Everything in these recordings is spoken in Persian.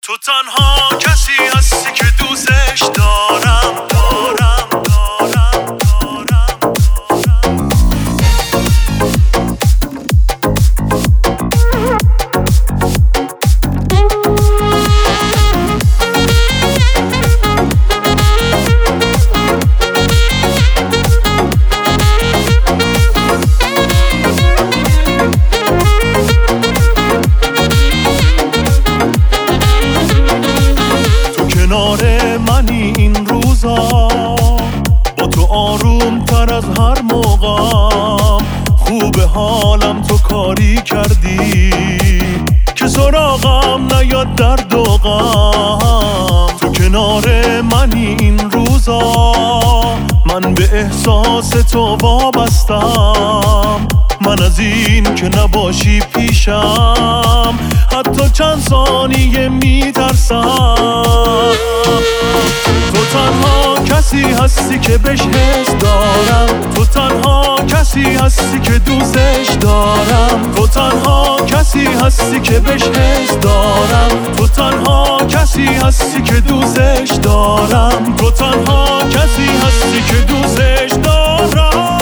تو تنها کسی هستی که دوستش دارم دارم دارم دارم کنار منی این روزا، با تو آروم تر از هر موقعم. خوب حالم تو کاری کردی که سراغم نیاد درد و غم. تو کنار منی این روزا، من به احساس تو وابستم. من از این که نباشی پیشم حتی چند ثانیه میترسم. تو تنها کسی هستی که بهش حس دارم، تو تنها کسی هستی که دوستش دارم، تو تنها کسی هستی که بهش حس دارم، تو تنها کسی هستی که دوستش دارم، تو تنها کسی هستی که دوستش دارم.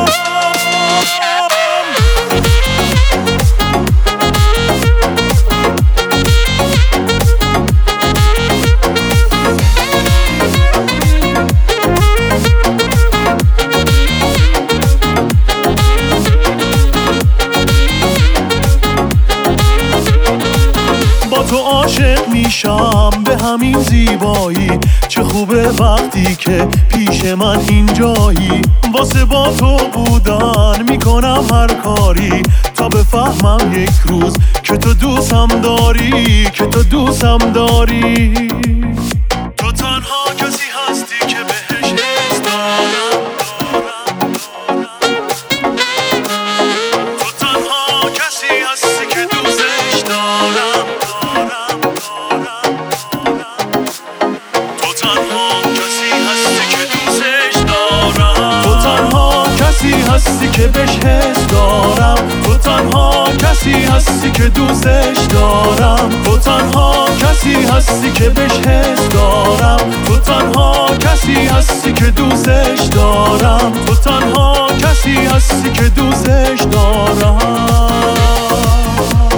با تو عاشق میشم به همین زیبایی. چه خوبه وقتی که پیش من اینجایی. واسه با تو بودن میکنم هر کاری تا بفهمم یک روز که تو دوستم داری، که تو دوستم داری. تو تنها کسی هستی که بهش حس دارم. تو تنها کسی هستی که دوستش دارم. تو تنها کسی هستی که دوستش دارم. تو تنها کسی هستی که بهش حس دارم. تو تنها کسی هستی که دوستش دارم. تو تنها کسی هستی که بهش حس دارم. تو تنها کسی هستی که دوستش دارم. تو تنها کسی هستی که دوستش دارم.